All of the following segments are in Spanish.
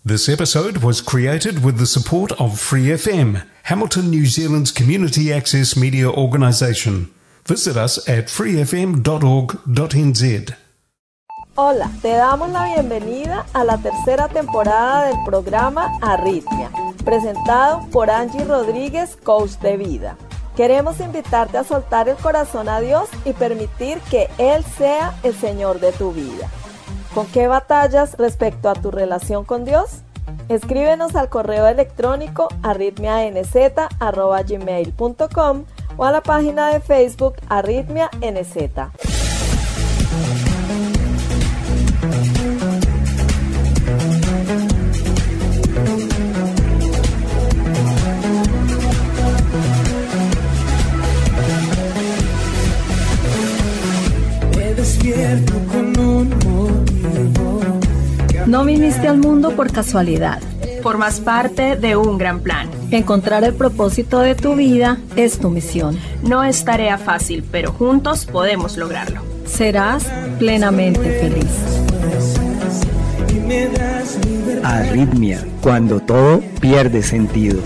This episode was created with the support of Free FM, Hamilton, New Zealand's community access media organisation. Visit us at freefm.org.nz. Hola, te damos la bienvenida a la tercera temporada del programa Arritmia, presentado por Angie Rodríguez, coach de vida. Queremos invitarte a soltar el corazón a Dios y permitir que Él sea el Señor de tu vida. ¿Con qué batallas respecto a tu relación con Dios? Escríbenos al correo electrónico arritmianz@gmail.com o a la página de Facebook Arritmia NZ. No viniste al mundo por casualidad. Formas parte de un gran plan. Encontrar el propósito de tu vida es tu misión. No es tarea fácil, pero juntos podemos lograrlo. Serás plenamente feliz. Arritmia, cuando todo pierde sentido.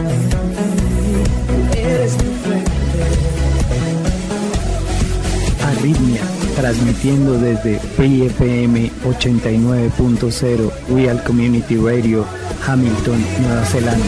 Arritmia, transmitiendo desde Free FM 89.0 Real Community Radio, Hamilton, Nueva Zelanda.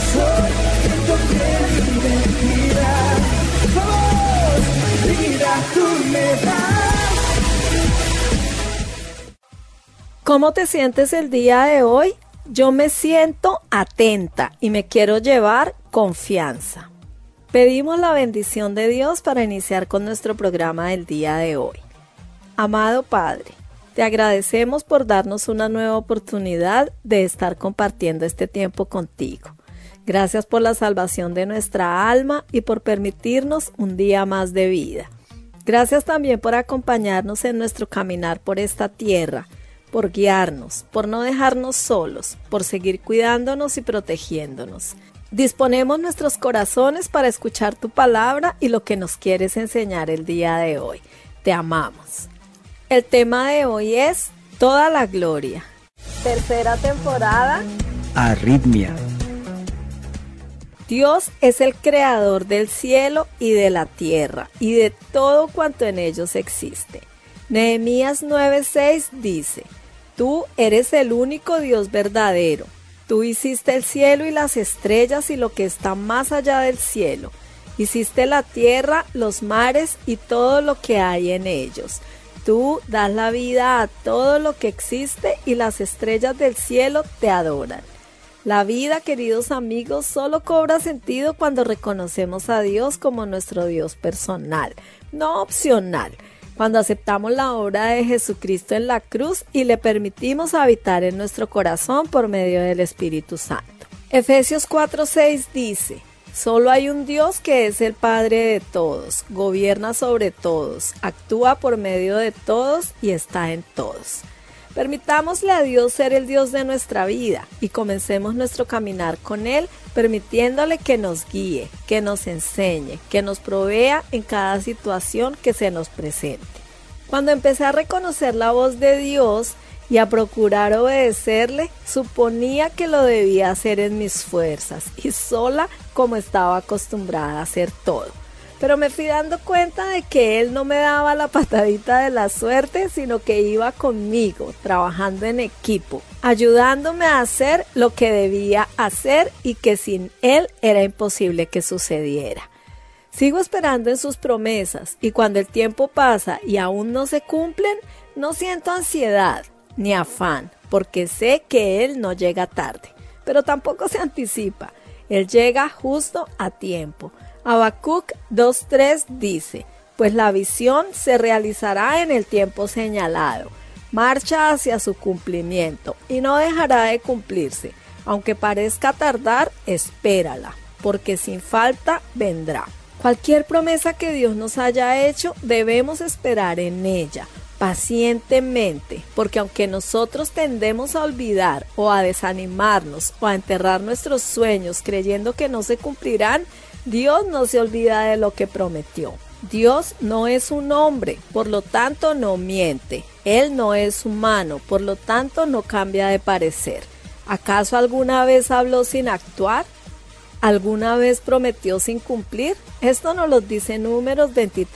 ¿Cómo te sientes el día de hoy? Yo me siento atenta y me quiero llevar confianza. Pedimos la bendición de Dios para iniciar con nuestro programa del día de hoy. Amado Padre, te agradecemos por darnos una nueva oportunidad de estar compartiendo este tiempo contigo. Gracias por la salvación de nuestra alma y por permitirnos un día más de vida. Gracias también por acompañarnos en nuestro caminar por esta tierra, por guiarnos, por no dejarnos solos, por seguir cuidándonos y protegiéndonos. Disponemos nuestros corazones para escuchar tu palabra y lo que nos quieres enseñar el día de hoy. Te amamos. El tema de hoy es Toda la Gloria. Tercera temporada. Arritmia. Dios es el creador del cielo y de la tierra y de todo cuanto en ellos existe. Nehemías 9:6 dice: Tú eres el único Dios verdadero. Tú hiciste el cielo y las estrellas y lo que está más allá del cielo. Hiciste la tierra, los mares y todo lo que hay en ellos. Tú das la vida a todo lo que existe y las estrellas del cielo te adoran. La vida, queridos amigos, solo cobra sentido cuando reconocemos a Dios como nuestro Dios personal, no opcional. Cuando aceptamos la obra de Jesucristo en la cruz y le permitimos habitar en nuestro corazón por medio del Espíritu Santo. Efesios 4:6 dice: Solo hay un Dios que es el Padre de todos, gobierna sobre todos, actúa por medio de todos y está en todos. Permitámosle a Dios ser el Dios de nuestra vida y comencemos nuestro caminar con Él, permitiéndole que nos guíe, que nos enseñe, que nos provea en cada situación que se nos presente. Cuando empecé a reconocer la voz de Dios y a procurar obedecerle, suponía que lo debía hacer en mis fuerzas y sola como estaba acostumbrada a hacer todo. Pero me fui dando cuenta de que Él no me daba la patadita de la suerte, sino que iba conmigo, trabajando en equipo, ayudándome a hacer lo que debía hacer y que sin Él era imposible que sucediera. Sigo esperando en sus promesas y cuando el tiempo pasa y aún no se cumplen, no siento ansiedad ni afán, porque sé que Él no llega tarde, pero tampoco se anticipa. Él llega justo a tiempo. Habacuc 2:3 dice: Pues la visión se realizará en el tiempo señalado, marcha hacia su cumplimiento y no dejará de cumplirse. Aunque parezca tardar, espérala, porque sin falta vendrá. Cualquier promesa que Dios nos haya hecho, debemos esperar en ella, pacientemente, porque aunque nosotros tendemos a olvidar o a desanimarnos o a enterrar nuestros sueños creyendo que no se cumplirán, Dios no se olvida de lo que prometió. Dios no es un hombre, por lo tanto no miente. Él no es humano, por lo tanto no cambia de parecer. ¿Acaso alguna vez habló sin actuar? ¿Alguna vez prometió sin cumplir? Esto nos lo dice Números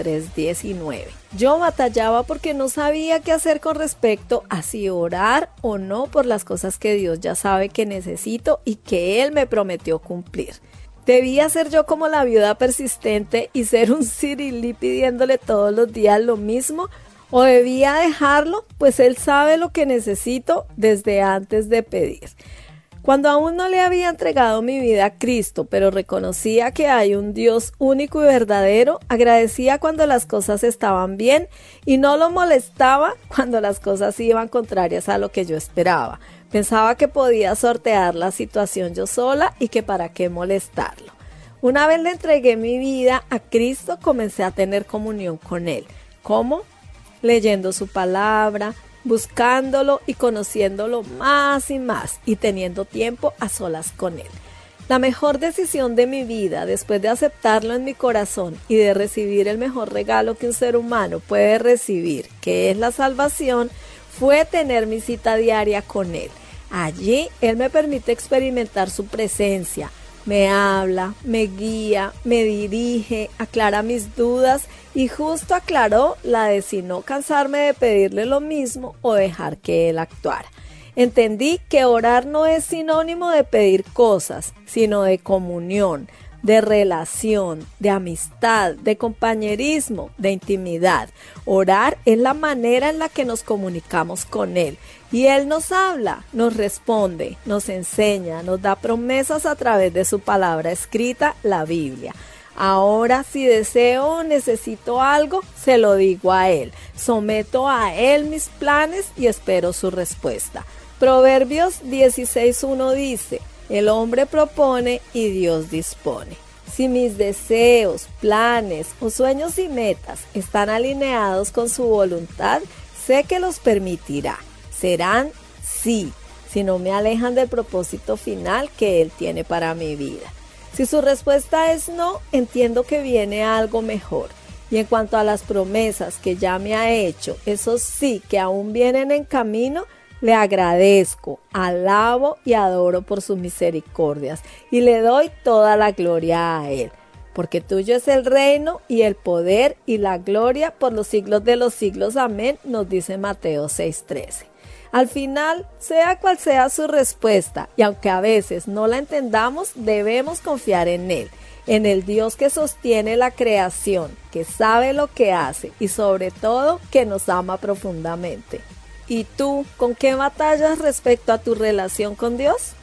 23:19. Yo batallaba porque no sabía qué hacer con respecto a si orar o no por las cosas que Dios ya sabe que necesito y que Él me prometió cumplir. ¿Debía ser yo como la viuda persistente y ser un cirilí pidiéndole todos los días lo mismo? ¿O debía dejarlo? Pues Él sabe lo que necesito desde antes de pedir. Cuando aún no le había entregado mi vida a Cristo, pero reconocía que hay un Dios único y verdadero, agradecía cuando las cosas estaban bien y no lo molestaba cuando las cosas iban contrarias a lo que yo esperaba. Pensaba que podía sortear la situación yo sola y que para qué molestarlo. Una vez le entregué mi vida a Cristo, comencé a tener comunión con Él. ¿Cómo? Leyendo su palabra, buscándolo y conociéndolo más y más y teniendo tiempo a solas con Él. La mejor decisión de mi vida, después de aceptarlo en mi corazón y de recibir el mejor regalo que un ser humano puede recibir, que es la salvación, fue tener mi cita diaria con Él. Allí Él me permite experimentar su presencia, me habla, me guía, me dirige, aclara mis dudas y justo aclaró la de si no cansarme de pedirle lo mismo o dejar que Él actuara. Entendí que orar no es sinónimo de pedir cosas, sino de comunión, de relación, de amistad, de compañerismo, de intimidad. Orar es la manera en la que nos comunicamos con Él. Y Él nos habla, nos responde, nos enseña, nos da promesas a través de su palabra escrita, la Biblia. Ahora, si deseo o necesito algo, se lo digo a Él. Someto a Él mis planes y espero su respuesta. Proverbios 16:1 dice: el hombre propone y Dios dispone. Si mis deseos, planes o sueños y metas están alineados con su voluntad, sé que los permitirá. Serán sí, si no me alejan del propósito final que Él tiene para mi vida. Si su respuesta es no, entiendo que viene algo mejor. Y en cuanto a las promesas que ya me ha hecho, esos sí que aún vienen en camino, le agradezco, alabo y adoro por sus misericordias y le doy toda la gloria a Él. Porque tuyo es el reino y el poder y la gloria por los siglos de los siglos. Amén, nos dice Mateo 6:13. Al final, sea cual sea su respuesta, y aunque a veces no la entendamos, debemos confiar en Él, en el Dios que sostiene la creación, que sabe lo que hace y sobre todo que nos ama profundamente. ¿Y tú, con qué batallas respecto a tu relación con Dios?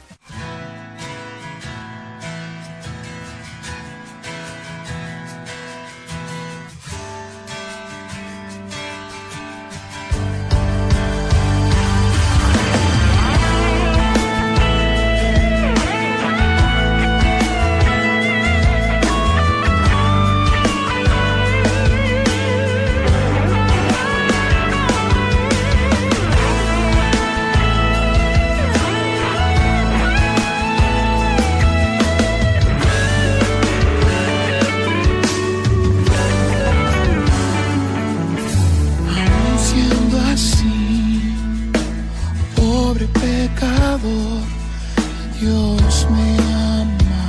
Dios me ama.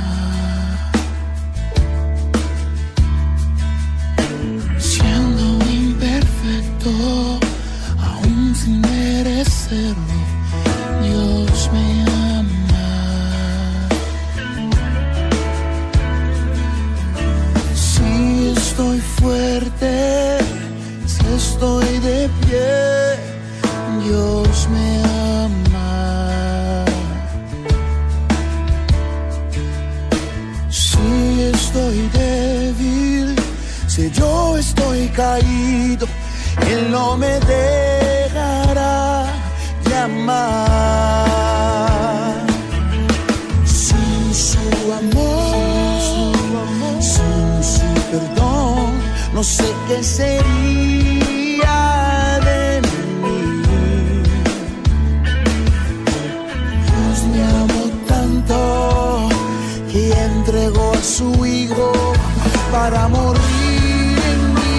Siendo imperfecto, aún sin merecerlo, Dios me ama. Si estoy fuerte, si estoy de pie, Dios me ama. Si estoy débil, si yo estoy caído, Él no me dejará de amar. Sin su amor, sin su perdón, no sé qué sería de mí. Dios me amó tanto que entregó a su Hijo para morir en mi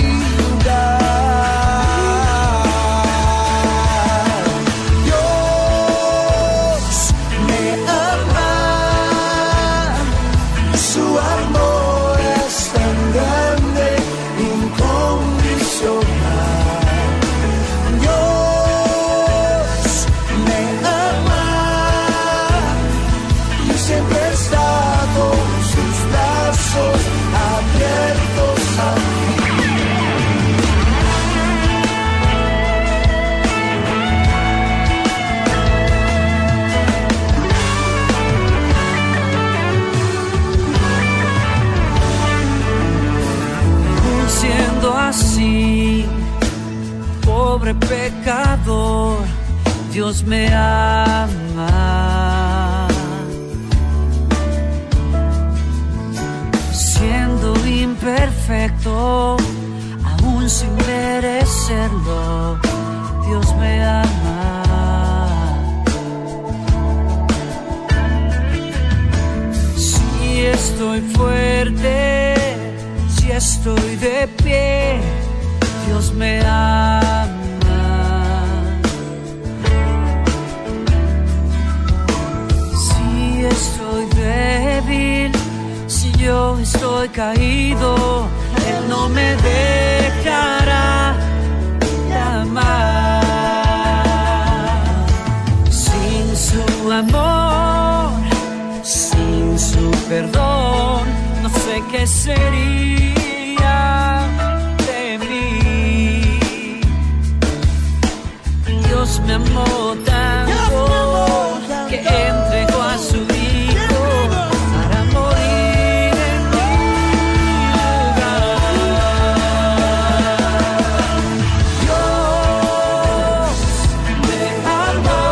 lugar. Dios me Dios me ama. Siendo imperfecto, aún sin merecerlo, Dios me ama. Si estoy fuerte, si estoy de pie, Dios me ama. Si estoy débil, si yo estoy caído, Él no me dejará de amar. Sin su amor, sin su perdón, no sé qué sería de mí. Dios me amó tanto que entregó a su Hijo para morir en mi lugar. Dios me amó,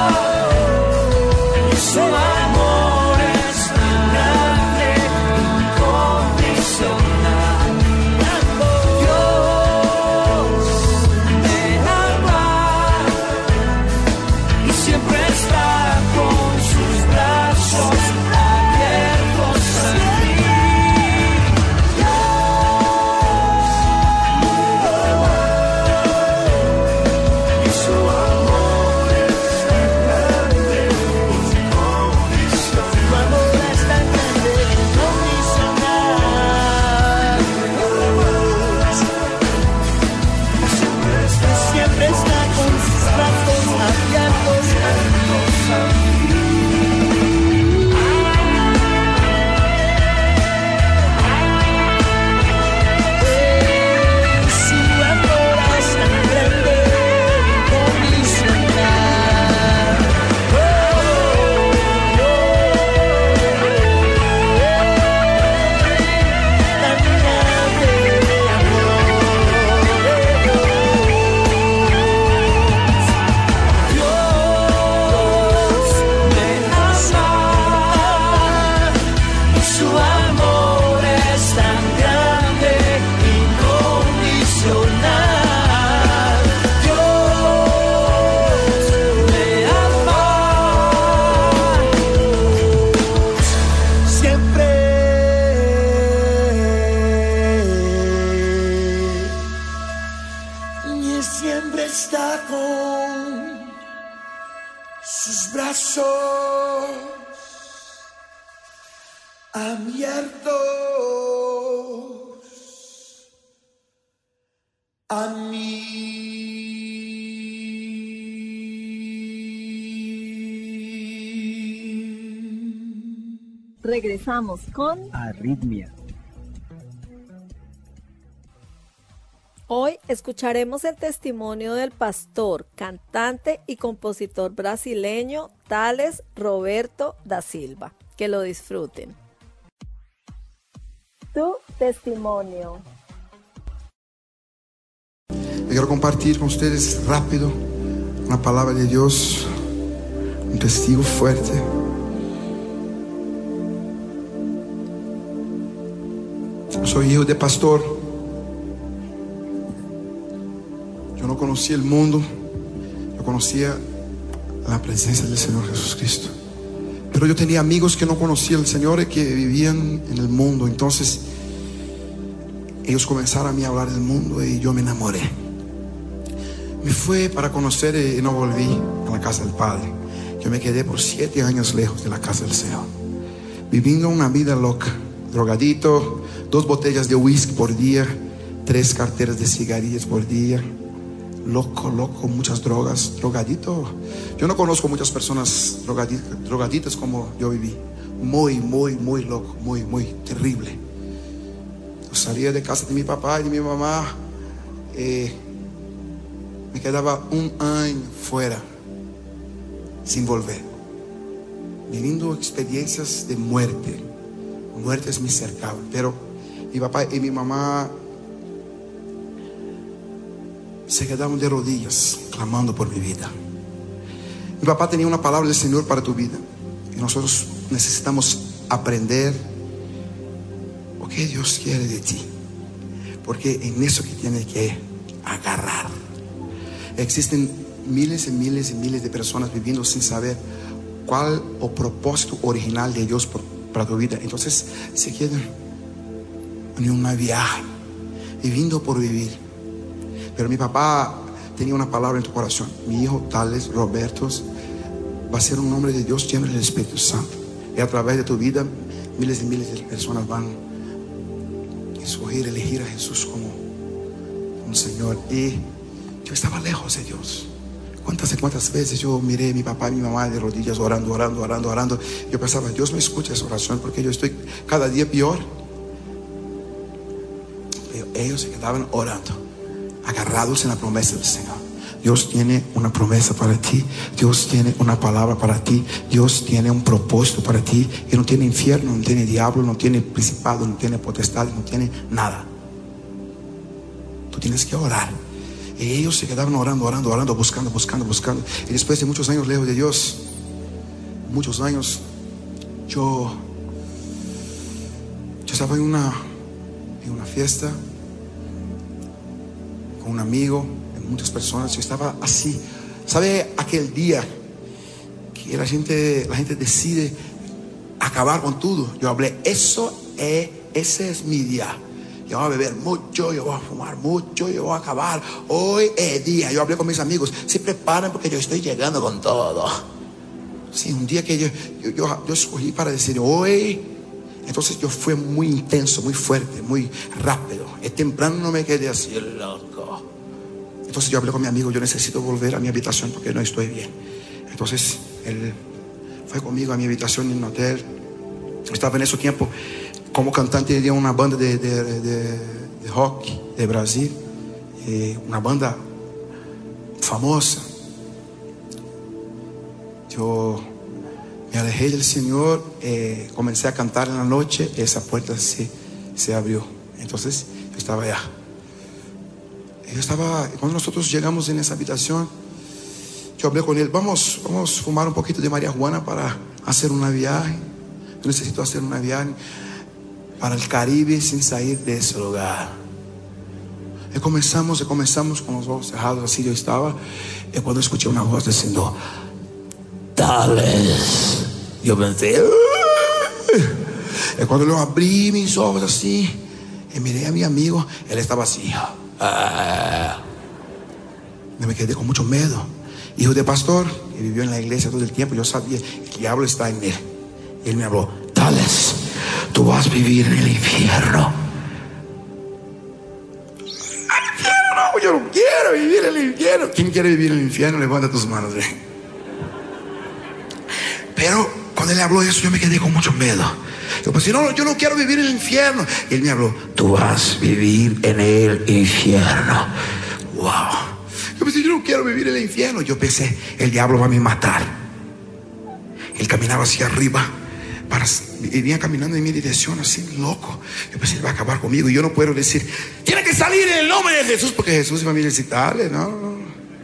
su amor es tan grande, incondicional. Dios me ama y siempre está con sus brazos abiertos a mí. Y su amor es tan grande, incondicional. Su amor es tan grande, incondicional. Siempre está con sus brazos abiertos a mí. Su amor es tan grande, incondicional. Tan grande amor. Dios me ama y su amor es tan grande, incondicional. Dios me ama siempre. Y siempre está con sus brazos abiertos a mí. Regresamos con... Arritmia. Hoy escucharemos el testimonio del pastor, cantante y compositor brasileño Thales Roberto da Silva. Que lo disfruten. Tu testimonio. Eu quero compartilhar com vocês rápido uma palavra de Deus, testigo fuerte. Soy hijo de pastor. Yo no conocía el mundo, yo conocía la presencia del Señor Jesucristo. Pero yo tenía amigos que no conocían al Señor y que vivían en el mundo. Entonces ellos comenzaron a mí a hablar del mundo y yo me enamoré. Me fui para conocer y no volví a la casa del Padre. Yo me quedé por 7 años lejos de la casa del Señor, viviendo una vida loca, drogadito, 2 botellas de whisky por día, 3 carteras de cigarrillas por día, loco, muchas drogas, drogadito. Yo no conozco muchas personas drogaditas como yo viví. Muy loco, muy terrible. Yo salía de casa de mi papá y de mi mamá, me quedaba 1 año fuera, sin volver, viviendo experiencias de muerte. Muertes me cercaban, pero mi papá y mi mamá se quedaron de rodillas clamando por mi vida. Mi papá tenía una palabra del Señor para tu vida. Y nosotros necesitamos aprender lo que Dios quiere de ti. Porque en eso que tienes que agarrar. Existen miles y miles y miles de personas viviendo sin saber cuál o propósito original de Dios para tu vida. Entonces se quedan en una viaje, viviendo por vivir. Pero mi papá tenía una palabra en tu corazón: mi hijo Tales Roberto va a ser un hombre de Dios lleno del Espíritu Santo. Y a través de tu vida miles y miles de personas van a escoger, elegir a Jesús como un Señor. Y yo estaba lejos de Dios. ¿Cuántas veces yo miré a mi papá y mi mamá de rodillas orando? Yo pensaba, Dios me escucha esa oración, porque yo estoy cada día peor. Pero ellos se quedaban orando, agarrados en la promesa del Señor. Dios tiene una promesa para ti. Dios tiene una palabra para ti. Dios tiene un propósito para ti. Y no tiene infierno, no tiene diablo, no tiene principado, no tiene potestad, no tiene nada. Tú tienes que orar. Y ellos se quedaban orando, buscando. Y después de muchos años lejos de Dios, muchos años, yo estaba en una fiesta con un amigo, muchas personas. Yo estaba así. ¿Sabe aquel día que la gente decide acabar con todo? Yo hablé, ese es mi día. Yo voy a beber mucho, yo voy a fumar mucho, yo voy a acabar. Hoy es día. Yo hablé con mis amigos, se preparan porque yo estoy llegando con todo. Sí, un día que yo escogí para decir hoy. Entonces yo fui muy intenso, muy fuerte, muy rápido. Y temprano no me quedé así, loco. Entonces yo hablé con mi amigo, yo necesito volver a mi habitación porque no estoy bien. Entonces él fue conmigo a mi habitación en un hotel. Yo estaba en ese tiempo como cantante de una banda de rock de Brasil, una banda famosa. Yo me alejé del Señor, comencé a cantar en la noche, esa puerta se abrió. Entonces yo estaba allá. Cuando nosotros llegamos en esa habitación, yo hablé con él, vamos a fumar un poquito de marihuana para hacer una viaje. Yo necesito hacer una viaje para el Caribe sin salir de ese lugar. Y comenzamos con los ojos cerrados, así yo estaba. Y cuando escuché una voz diciendo, Tales, yo pensé, y cuando yo abrí mis ojos así y miré a mi amigo, él estaba así. Me quedé con mucho miedo. Hijo de pastor que vivió en la iglesia todo el tiempo, yo sabía que el diablo está en él. Y él me habló, Tales, tú vas a vivir en el infierno. No, yo no quiero vivir en el infierno. ¿Quién quiere vivir en el infierno? Levanta tus manos. Pero cuando él habló eso, yo me quedé con mucho miedo. Yo pensé, no, yo no quiero vivir en el infierno. Y él me habló, tú vas a vivir en el infierno. Wow. Yo pensé, yo no quiero vivir en el infierno. Yo pensé, el diablo va a me matar. Él caminaba hacia arriba, y venía caminando en mi dirección así, loco. Yo pensé, él va a acabar conmigo. Y yo no puedo decir, tiene que salir en el nombre de Jesús, porque Jesús va a necesitarle. No.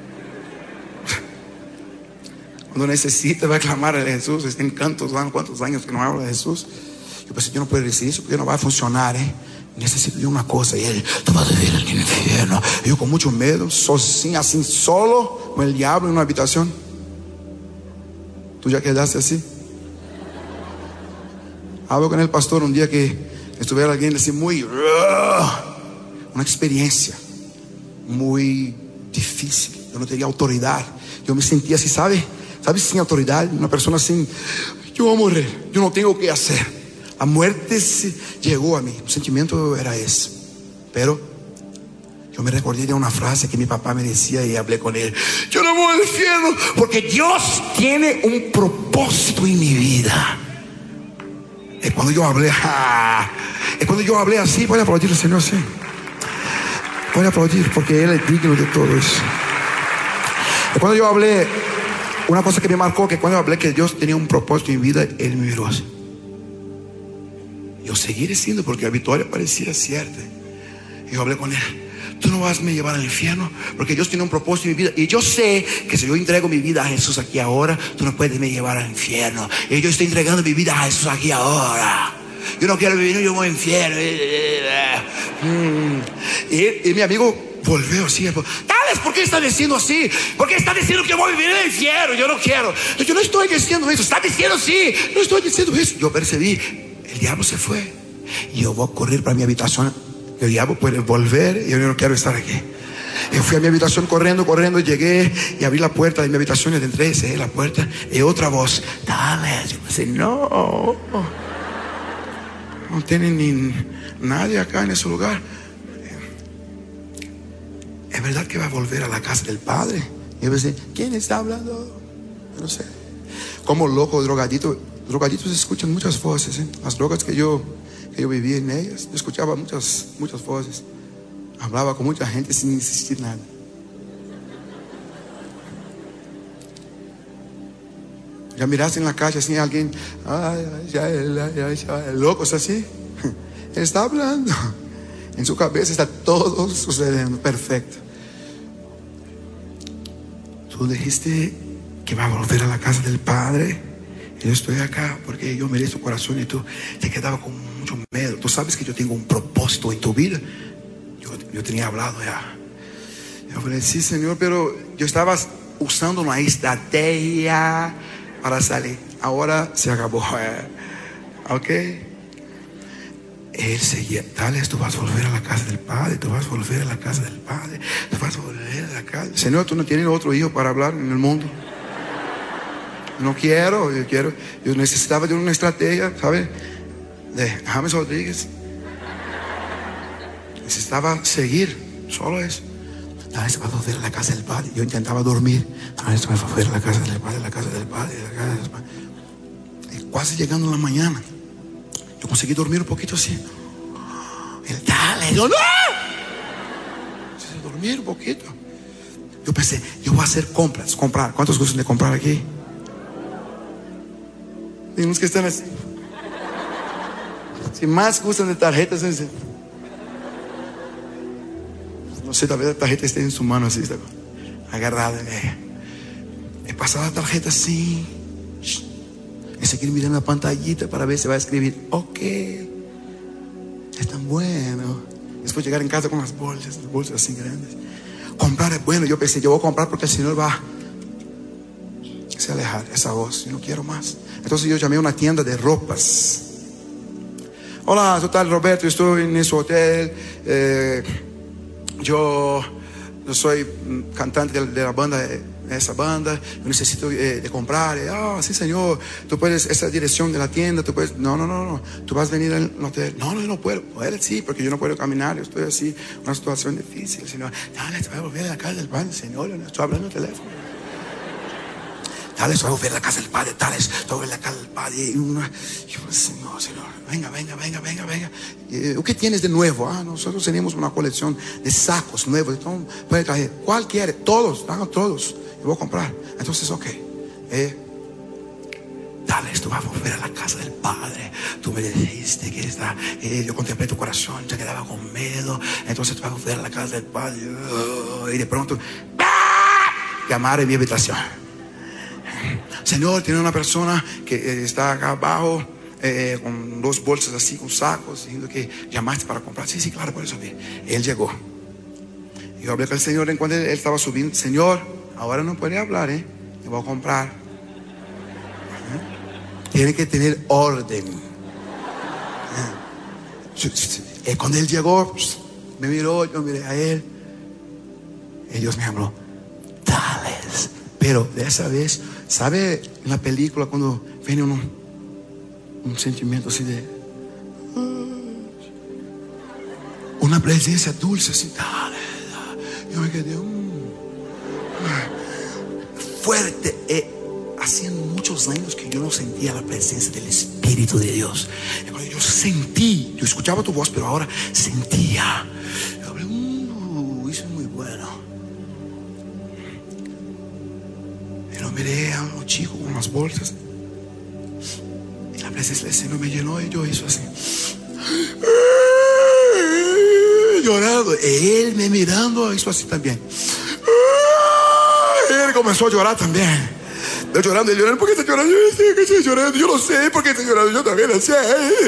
Cuando necesita va a clamar a Jesús. Está en cuántos años que no habla de Jesús. Yo pensé, yo no puedo decir eso porque no va a funcionar, necesito yo una cosa. Y él, tú vas a vivir en el infierno. Y yo con mucho miedo, así solo, con el diablo en una habitación. ¿Tú ya quedaste así? Hablo con el pastor un día que estuviera alguien así una experiencia muy difícil. Yo no tenía autoridad. Yo me sentía así, ¿sabes? Sin autoridad, una persona sin, yo voy a morir, yo no tengo qué hacer. La muerte llegó a mí. El sentimiento era ese. Pero yo me recordé de una frase que mi papá me decía y hablé con él. Yo no voy al infierno porque Dios tiene un propósito en mi vida. Y cuando yo hablé así, voy a aplaudir al Señor, sí. Voy a aplaudir porque Él es digno de todo eso. Y cuando yo hablé, una cosa que me marcó, que cuando hablé que Dios tenía un propósito en mi vida, Él me miró así. Yo seguí diciendo porque la victoria parecía cierta. Y yo hablé con él. tú no vas a me llevar al infierno, porque Dios tiene un propósito en mi vida. Y yo sé que si yo entrego mi vida a Jesús aquí ahora, tú no puedes me llevar al infierno. Y yo estoy entregando mi vida a Jesús aquí ahora. Yo no quiero vivir, yo voy al infierno. Y mi amigo volvió así. Tales, ¿por qué está diciendo así? ¿Por qué está diciendo que voy a vivir en el infierno? Yo no quiero. Yo no estoy diciendo eso. Está diciendo sí. No estoy diciendo eso. Yo percibí, el diablo se fue. Y yo voy a correr para mi habitación. El diablo puede volver y yo no quiero estar aquí. Yo fui a mi habitación corriendo, llegué y abrí la puerta de mi habitación y entré, cerré la puerta y otra voz, Tales. Yo pensé, no tiene ni nadie acá en ese lugar. ¿Es verdad que va a volver a la casa del Padre? Y yo pensé, ¿quién está hablando? No sé. Como loco, drogadito. Drogaditos escuchan muchas voces, ¿eh? Las drogas que yo vivía en ellas, yo escuchaba muchas voces. Hablaba con mucha gente sin insistir nada. Ya miraste en la calle así alguien, locos así. Él está hablando. En su cabeza está todo sucediendo perfecto. Tú dijiste que va a volver a la casa del Padre. Y yo estoy acá porque yo miré tu corazón y tú te quedabas con mucho miedo. Tú sabes que yo tengo un propósito en tu vida. Yo tenía hablado ya. Yo falei, sí, Señor, pero yo estaba usando una estrategia para salir. Ahora se acabó. ¿Ok? Él seguía, Tales, tú vas a volver a la casa del Padre, tú vas a volver a la casa del Padre, tú vas a volver a la casa. Señor, tú no tienes otro hijo para hablar en el mundo. No quiero, yo necesitaba de una estrategia, ¿sabes? De James Rodríguez. Necesitaba seguir, solo eso. Tales, vas a volver a la casa del Padre. Yo intentaba dormir. Tales, vas a volver a la casa del Padre, la casa del Padre, la casa del Padre. Y casi llegando en la mañana, yo conseguí dormir un poquito así. El Tales, yo no. Dormir un poquito. Yo pensé, yo voy a hacer comprar. ¿Cuántos gustan de comprar aquí? Hay unos que están así. Si más gustan de tarjetas, no sé, tal vez la tarjeta esté en su mano así, está agarrada en ella. He pasado la tarjeta así. Y seguir mirando la pantallita para ver si va a escribir, ok, es tan bueno. Después llegar en casa con las bolsas así grandes. Comprar es bueno. Yo pensé, yo voy a comprar porque el Señor va a se alejar esa voz. Yo no quiero más. Entonces yo llamé a una tienda de ropas. Hola, soy tal Roberto, estoy en ese hotel. Yo soy cantante de la banda. Esa banda, yo necesito de comprar. Sí, Señor, tú puedes, esa dirección de la tienda, tú puedes. No, tú vas a venir al hotel. No, yo no puedo. Puedes, sí, porque yo no puedo caminar. Yo estoy así, una situación difícil, Señor. Dale, te voy a volver a la casa del Padre, Señor. Yo no estoy hablando en el teléfono. Dale, te voy a volver a la casa del Padre. Dale, te voy a volver a la casa del Padre. Y yo, Señor, venga. ¿Qué tienes de nuevo? Nosotros tenemos una colección de sacos nuevos. Entonces, puede traer. ¿Cuál quiere? Todos, hagan todos. Yo voy a comprar. Entonces, ok. Dale, tú vas a volver a la casa del Padre. Tú me dijiste que está. Yo contemplé tu corazón, te quedaba con miedo. Entonces, tú vas a volver a la casa del Padre. Y de pronto, llamar en mi habitación. Señor, tiene una persona que está acá abajo. Con dos bolsas así, con sacos, diciendo que llamaste para comprar. Sí, claro, por eso vi. Él llegó. Yo hablé con el Señor en cuando él estaba subiendo. Señor, ahora no puede hablar, yo voy a comprar. Tiene que tener orden. Cuando él llegó, me miró, yo miré a él. Y Dios me habló. Tales. Pero de esa vez, ¿sabe en la película cuando viene un sentimiento así de una presencia dulce así, yo me quedé fuerte. Hacían muchos años que yo no sentía la presencia del Espíritu de Dios. Yo sentí, yo escuchaba tu voz, pero ahora sentía. Yo hablé, eso es muy bueno. Pero miré a un chico con las bolsas. La presencia del Señor me llenó y yo hizo así. llorando. Él me mirando, hizo así también. Él comenzó a llorar también. Yo llorando y llorando. ¿Por qué está llorando? Yo no sé que estoy llorando. Yo no sé por qué estoy llorando. Yo también lo sé.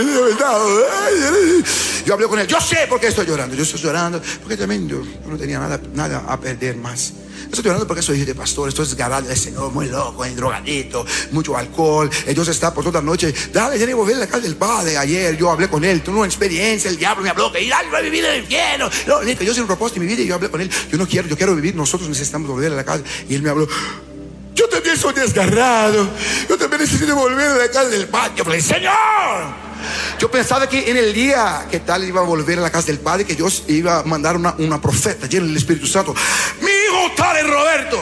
Yo hablé con él. Yo sé por qué estoy llorando. Yo estoy llorando porque también yo no tenía nada a perder más. Estoy llorando porque soy hijo de pastor. Estoy desgarrado del Señor, muy loco, drogadito, mucho alcohol. Dios está por toda la noche. Dale, tiene que volver a la casa del Padre. Ayer yo hablé con él. Tuve una experiencia. El diablo me habló que dale, va a vivir en el infierno. No, yo hice un propósito en mi vida y yo hablé con él. Yo quiero vivir. Nosotros necesitamos volver a la casa. Y él me habló. Yo también soy desgarrado. Yo también necesito volver a la casa del Padre. Yo le dije, Señor. Yo pensaba que en el día que tal iba a volver a la casa del Padre, que Dios iba a mandar una profeta llena del Espíritu Santo. Mi hijo tal es Roberto.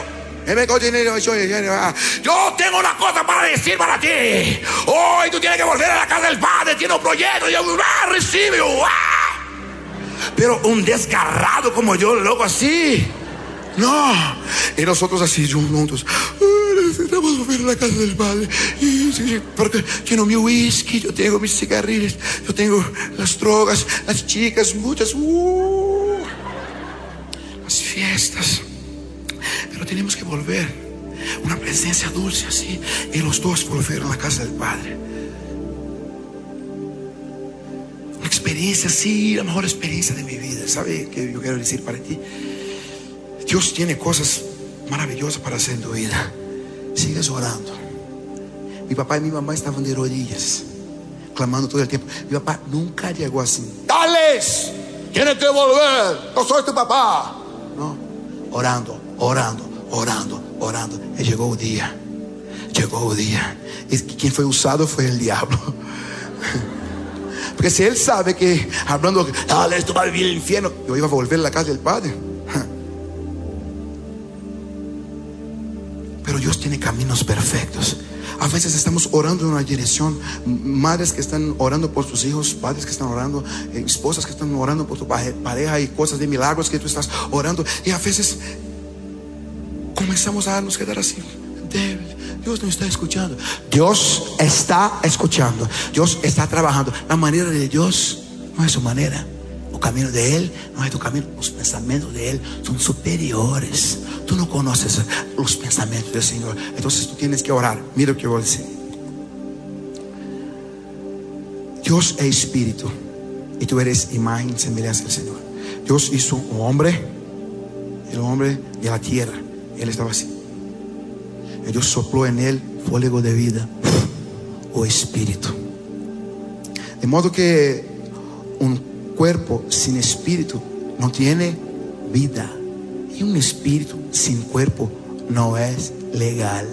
Yo tengo una cosa para decir para ti. Hoy tú tienes que volver a la casa del Padre. Tiene un proyecto. Yo recibe. Pero un desgarrado como yo, loco así. No. Y nosotros así juntos. Necesitamos volver a la casa del Padre. Porque tengo mi whisky, yo tengo mis cigarrillos, yo tengo las drogas, las chicas, muchas. Las fiestas. Pero tenemos que volver. Una presencia dulce así. Y los dos volvieron a la casa del Padre. Una experiencia así, la mejor experiencia de mi vida. ¿Sabe qué yo quiero decir para ti? Dios tiene cosas maravillosas para hacer en tu vida. Sigues orando. Mi papá y mi mamá estaban de rodillas, clamando todo el tiempo. Mi papá nunca llegó así. ¡Dales! Tienes que volver. No soy tu papá. No. Orando. Y llegó un día. Y quien fue usado fue el diablo. Porque si él sabe que hablando, dale, esto va a vivir en el infierno, yo iba a volver a la casa del Padre. Pero Dios tiene caminos perfectos. A veces estamos orando en una dirección. Madres que están orando por sus hijos, padres que están orando, esposas que están orando por tu pareja y cosas de milagros que tú estás orando. Y a veces comenzamos a nos quedar así débiles. Dios no está escuchando. Dios está escuchando. Dios está trabajando. La manera de Dios no es su manera. El camino de Él no es tu camino. Los pensamientos de Él son superiores. Tú no conoces los pensamientos del Señor. Entonces tú tienes que orar. Mira lo que voy a decir. Dios es espíritu y tú eres imagen y semejanza del Señor. Dios hizo un hombre, el hombre de la tierra. Él estaba así. Y Dios sopló en él fuego de vida o espíritu. De modo que un cuerpo sin espíritu no tiene vida. Y un espíritu sin cuerpo no es legal.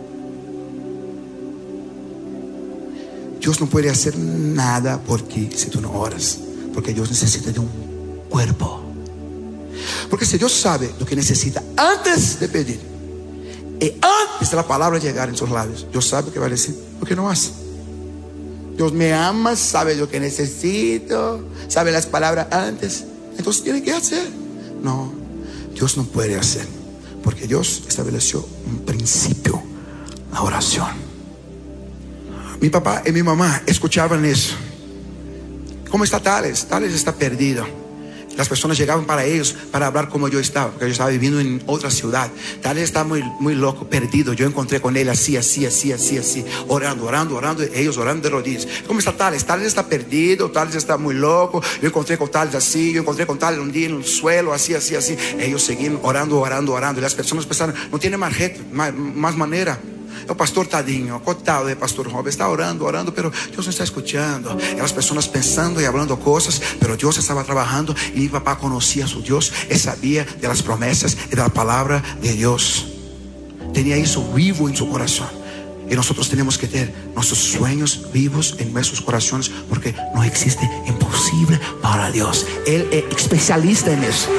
Dios no puede hacer nada por ti si tú no oras. Porque Dios necesita de un cuerpo. Porque si Dios sabe lo que necesita antes de pedir y antes de la palabra llegar en sus labios, Dios sabe que va a decir. ¿Por qué no hace? Dios me ama, sabe lo que necesito, sabe las palabras antes. Entonces tiene que hacer. No, Dios no puede hacer. Porque Dios estableció un principio, la oración. Mi papá y mi mamá escuchaban eso. ¿Cómo está Tales? Tales está perdido. Las personas llegaban para ellos para hablar como yo estaba, porque yo estaba viviendo en otra ciudad. Tales está muy loco, perdido. Yo encontré con él así, orando. Ellos orando de rodillas. ¿Cómo está Tales? Tales está perdido, Tales está muy loco. Yo encontré con Tales así, yo encontré con Tales un día en el suelo, así. Ellos seguían orando. Y las personas pensaron, no tiene más manera. El pastor tadinho, coitado de pastor Robert, está orando, pero Dios no está escuchando. Y las personas pensando y hablando cosas, pero Dios estaba trabajando. Y mi papá conocía a su Dios, él sabía de las promesas y de la palabra de Dios. Tenía eso vivo en su corazón. Y nosotros tenemos que tener nuestros sueños vivos en nuestros corazones, porque no existe imposible para Dios. Él es especialista en eso.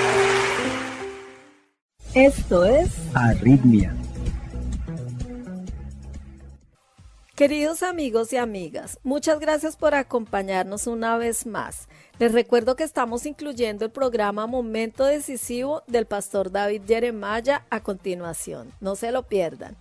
Esto es Arritmia. Queridos amigos y amigas, muchas gracias por acompañarnos una vez más. Les recuerdo que estamos incluyendo el programa Momento Decisivo del pastor David Jeremiah a continuación. No se lo pierdan.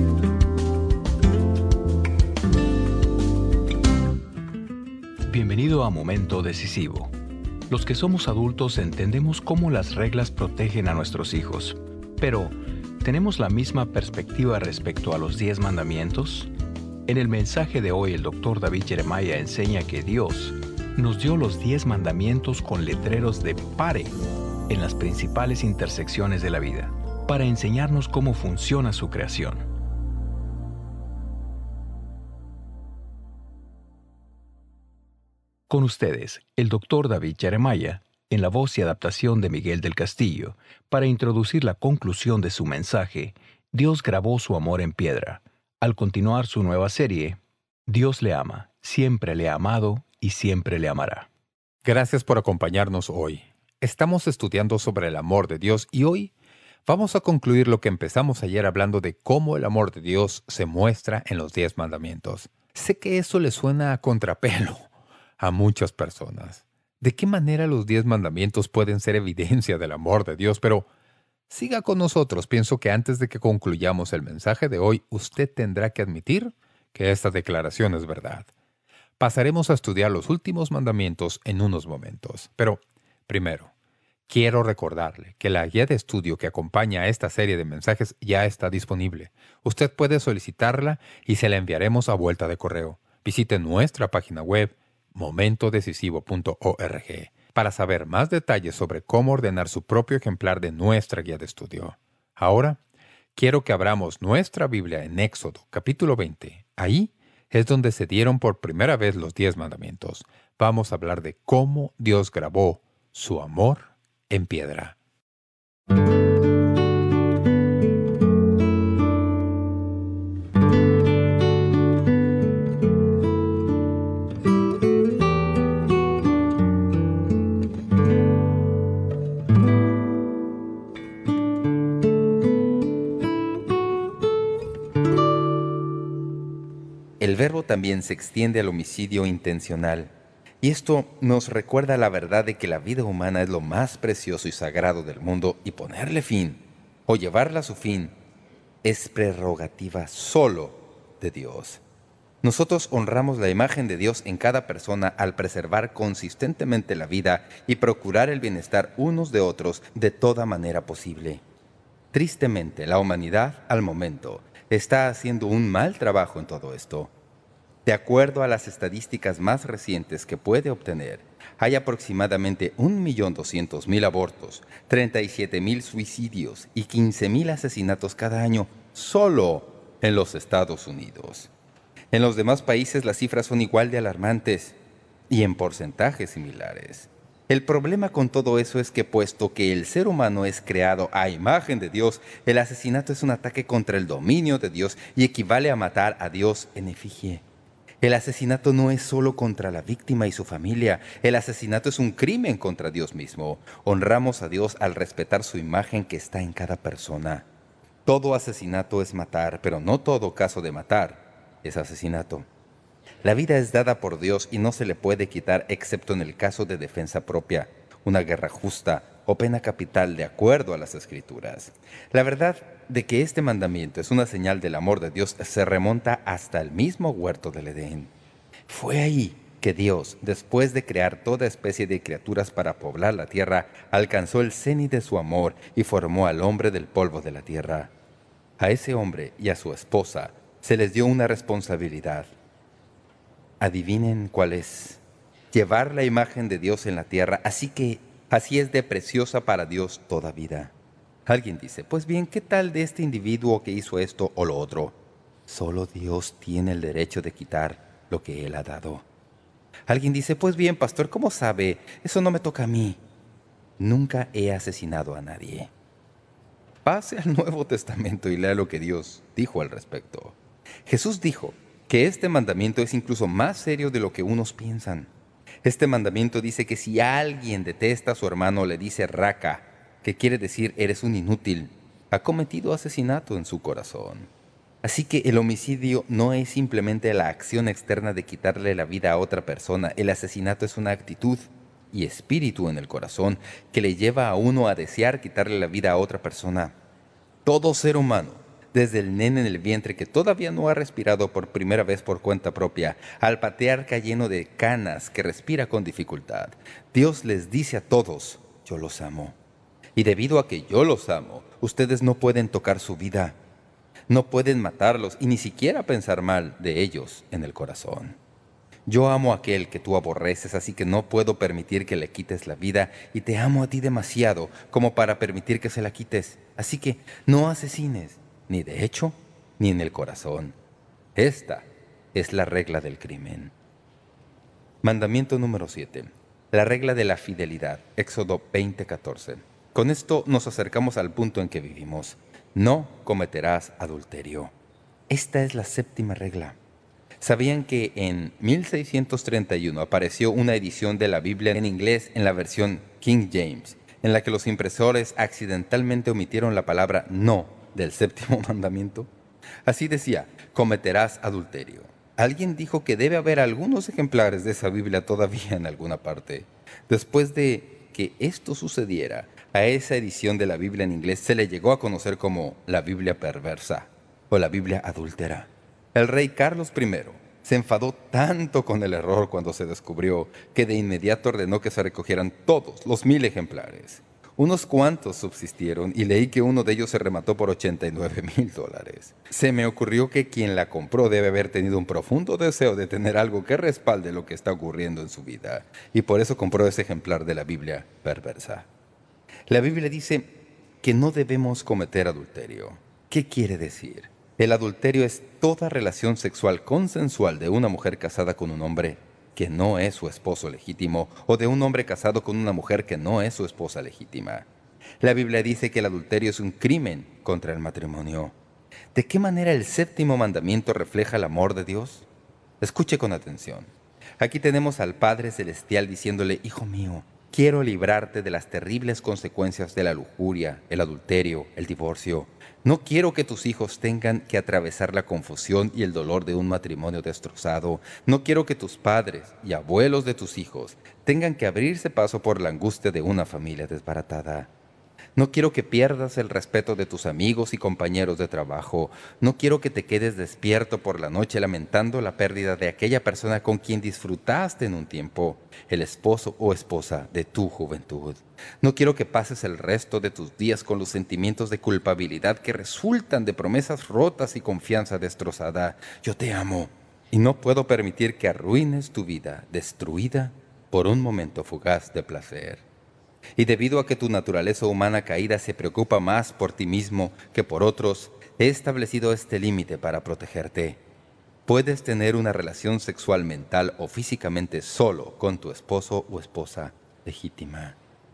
Bienvenido Bienvenido a Momento Decisivo. Los que somos adultos entendemos cómo las reglas protegen a nuestros hijos, pero ¿tenemos la misma perspectiva respecto a los 10 mandamientos? En el mensaje de hoy, el Dr. David Jeremiah enseña que Dios nos dio los 10 mandamientos con letreros de pare en las principales intersecciones de la vida, para enseñarnos cómo funciona su creación. Con ustedes, el Dr. David Jeremiah, en la voz y adaptación de Miguel del Castillo, para introducir la conclusión de su mensaje, Dios grabó su amor en piedra. Al continuar su nueva serie, Dios le ama, siempre le ha amado y siempre le amará. Gracias por acompañarnos hoy. Estamos estudiando sobre el amor de Dios y hoy vamos a concluir lo que empezamos ayer hablando de cómo el amor de Dios se muestra en los 10 mandamientos. Sé que eso le suena a contrapelo a muchas personas. ¿De qué manera los 10 mandamientos pueden ser evidencia del amor de Dios? Pero siga con nosotros. Pienso que antes de que concluyamos el mensaje de hoy, usted tendrá que admitir que esta declaración es verdad. Pasaremos a estudiar los últimos mandamientos en unos momentos. Pero, primero, quiero recordarle que la guía de estudio que acompaña a esta serie de mensajes ya está disponible. Usted puede solicitarla y se la enviaremos a vuelta de correo. Visite nuestra página web momentodecisivo.org para saber más detalles sobre cómo ordenar su propio ejemplar de nuestra guía de estudio. Ahora, quiero que abramos nuestra Biblia en Éxodo, capítulo 20. Ahí es donde se dieron por primera vez los 10 mandamientos. Vamos a hablar de cómo Dios grabó su amor en piedra. El verbo también se extiende al homicidio intencional. Y esto nos recuerda la verdad de que la vida humana es lo más precioso y sagrado del mundo y ponerle fin, o llevarla a su fin, es prerrogativa solo de Dios. Nosotros honramos la imagen de Dios en cada persona al preservar consistentemente la vida y procurar el bienestar unos de otros de toda manera posible. Tristemente, la humanidad, al momento, está haciendo un mal trabajo en todo esto. De acuerdo a las estadísticas más recientes que puede obtener, hay aproximadamente 1.200.000 abortos, 37.000 suicidios y 15.000 asesinatos cada año solo en los Estados Unidos. En los demás países las cifras son igual de alarmantes y en porcentajes similares. El problema con todo eso es que, puesto que el ser humano es creado a imagen de Dios, el asesinato es un ataque contra el dominio de Dios y equivale a matar a Dios en efigie. El asesinato no es solo contra la víctima y su familia. El asesinato es un crimen contra Dios mismo. Honramos a Dios al respetar su imagen que está en cada persona. Todo asesinato es matar, pero no todo caso de matar es asesinato. La vida es dada por Dios y no se le puede quitar excepto en el caso de defensa propia, una guerra justa o pena capital de acuerdo a las Escrituras. La verdad de que este mandamiento es una señal del amor de Dios se remonta hasta el mismo huerto del Edén. Fue ahí que Dios, después de crear toda especie de criaturas para poblar la tierra, alcanzó el cenit de su amor y formó al hombre del polvo de la tierra. A ese hombre y a su esposa se les dio una responsabilidad. Adivinen cuál es. Llevar la imagen de Dios en la tierra, así es de preciosa para Dios toda vida. Alguien dice, pues bien, ¿qué tal de este individuo que hizo esto o lo otro? Solo Dios tiene el derecho de quitar lo que Él ha dado. Alguien dice, pues bien, pastor, ¿cómo sabe? Eso no me toca a mí. Nunca he asesinado a nadie. Pase al Nuevo Testamento y lea lo que Dios dijo al respecto. Jesús dijo que este mandamiento es incluso más serio de lo que unos piensan. Este mandamiento dice que si alguien detesta a su hermano o le dice raca, que quiere decir eres un inútil, ha cometido asesinato en su corazón. Así que el homicidio no es simplemente la acción externa de quitarle la vida a otra persona. El asesinato es una actitud y espíritu en el corazón que le lleva a uno a desear quitarle la vida a otra persona. Todo ser humano, desde el nene en el vientre que todavía no ha respirado por primera vez por cuenta propia, al patriarca lleno de canas que respira con dificultad. Dios les dice a todos, yo los amo. Y debido a que yo los amo, ustedes no pueden tocar su vida. No pueden matarlos y ni siquiera pensar mal de ellos en el corazón. Yo amo a aquel que tú aborreces, así que no puedo permitir que le quites la vida, y te amo a ti demasiado como para permitir que se la quites. Así que no asesines, ni de hecho, ni en el corazón. Esta es la regla del crimen. Mandamiento número 7. La regla de la fidelidad. Éxodo 20:14. Con esto nos acercamos al punto en que vivimos. No cometerás adulterio. Esta es la séptima regla. ¿Sabían que en 1631 apareció una edición de la Biblia en inglés en la versión King James, en la que los impresores accidentalmente omitieron la palabra no del séptimo mandamiento? Así decía, cometerás adulterio. Alguien dijo que debe haber algunos ejemplares de esa Biblia todavía en alguna parte. Después de que esto sucediera, a esa edición de la Biblia en inglés se le llegó a conocer como la Biblia perversa o la Biblia adúltera. El rey Carlos I se enfadó tanto con el error cuando se descubrió que de inmediato ordenó que se recogieran todos los 1000 ejemplares. Unos cuantos subsistieron y leí que uno de ellos se remató por $89,000. Se me ocurrió que quien la compró debe haber tenido un profundo deseo de tener algo que respalde lo que está ocurriendo en su vida, y por eso compró ese ejemplar de la Biblia perversa. La Biblia dice que no debemos cometer adulterio. ¿Qué quiere decir? El adulterio es toda relación sexual consensual de una mujer casada con un hombre que no es su esposo legítimo, o de un hombre casado con una mujer que no es su esposa legítima. La Biblia dice que el adulterio es un crimen contra el matrimonio. ¿De qué manera el séptimo mandamiento refleja el amor de Dios? Escuche con atención. Aquí tenemos al Padre Celestial diciéndole, hijo mío, quiero librarte de las terribles consecuencias de la lujuria, el adulterio, el divorcio. No quiero que tus hijos tengan que atravesar la confusión y el dolor de un matrimonio destrozado. No quiero que tus padres y abuelos de tus hijos tengan que abrirse paso por la angustia de una familia desbaratada. No quiero que pierdas el respeto de tus amigos y compañeros de trabajo. No quiero que te quedes despierto por la noche lamentando la pérdida de aquella persona con quien disfrutaste en un tiempo, el esposo o esposa de tu juventud. No quiero que pases el resto de tus días con los sentimientos de culpabilidad que resultan de promesas rotas y confianza destrozada. Yo te amo y no puedo permitir que arruines tu vida destruida por un momento fugaz de placer. Y debido a que tu naturaleza humana caída se preocupa más por ti mismo que por otros, he establecido este límite para protegerte. Puedes tener una relación sexual mental o físicamente solo con tu esposo o esposa legítima.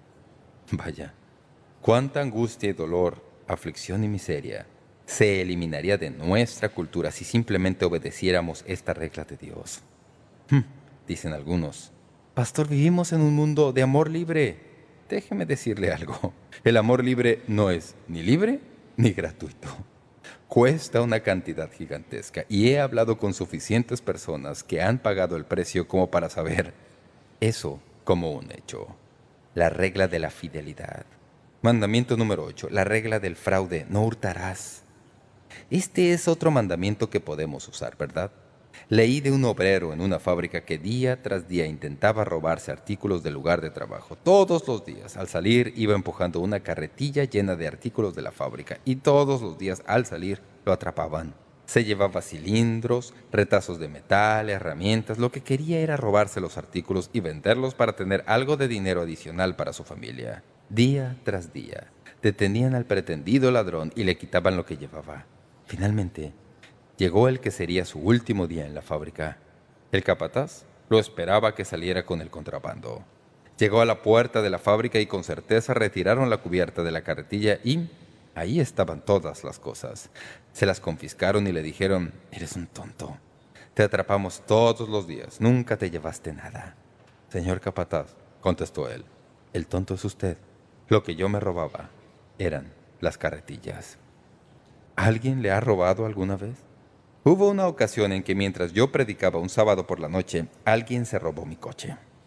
Vaya, cuánta angustia y dolor, aflicción y miseria se eliminaría de nuestra cultura si simplemente obedeciéramos esta regla de Dios. Dicen algunos, pastor, vivimos en un mundo de amor libre. Déjeme decirle algo. El amor libre no es ni libre ni gratuito. Cuesta una cantidad gigantesca y he hablado con suficientes personas que han pagado el precio como para saber eso como un hecho. La regla de la fidelidad. Mandamiento número 8. La regla del fraude. No hurtarás. Este es otro mandamiento que podemos usar, ¿verdad? Leí de un obrero en una fábrica que día tras día intentaba robarse artículos del lugar de trabajo. Todos los días, al salir, iba empujando una carretilla llena de artículos de la fábrica y todos los días, al salir, lo atrapaban. Se llevaba cilindros, retazos de metal, herramientas. Lo que quería era robarse los artículos y venderlos para tener algo de dinero adicional para su familia. Día tras día, detenían al pretendido ladrón y le quitaban lo que llevaba. Finalmente, llegó el que sería su último día en la fábrica. El capataz lo esperaba que saliera con el contrabando. Llegó a la puerta de la fábrica y con certeza retiraron la cubierta de la carretilla y ahí estaban todas las cosas. Se las confiscaron y le dijeron, eres un tonto. Te atrapamos todos los días, nunca te llevaste nada. Señor capataz, contestó él, el tonto es usted. Lo que yo me robaba eran las carretillas. ¿Alguien le ha robado alguna vez? Hubo una ocasión en que mientras yo predicaba un sábado por la noche, alguien se robó mi coche.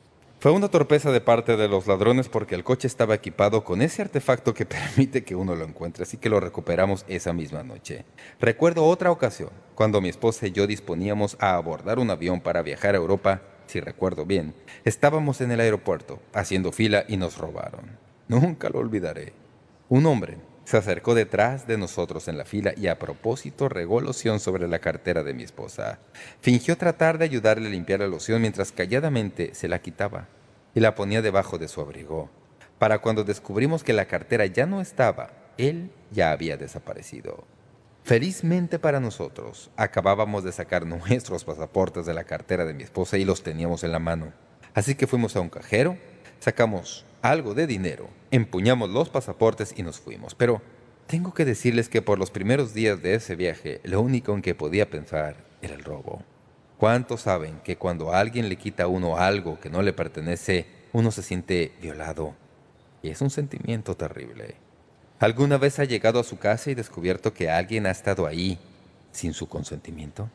Fue una torpeza de parte de los ladrones porque el coche estaba equipado con ese artefacto que permite que uno lo encuentre, así que lo recuperamos esa misma noche. Recuerdo otra ocasión, cuando mi esposa y yo disponíamos a abordar un avión para viajar a Europa. Si recuerdo bien, estábamos en el aeropuerto, haciendo fila y nos robaron. Nunca lo olvidaré. Un hombre se acercó detrás de nosotros en la fila y a propósito regó loción sobre la cartera de mi esposa. Fingió tratar de ayudarle a limpiar la loción mientras calladamente se la quitaba y la ponía debajo de su abrigo. Para cuando descubrimos que la cartera ya no estaba, él ya había desaparecido. Felizmente para nosotros, acabábamos de sacar nuestros pasaportes de la cartera de mi esposa y los teníamos en la mano. Así que fuimos a un cajero, sacamos algo de dinero, empuñamos los pasaportes y nos fuimos. Pero tengo que decirles que por los primeros días de ese viaje, lo único en que podía pensar era el robo. ¿Cuántos saben que cuando alguien le quita a uno algo que no le pertenece, uno se siente violado? Y es un sentimiento terrible. ¿Alguna vez ha llegado a su casa y descubierto que alguien ha estado ahí sin su consentimiento?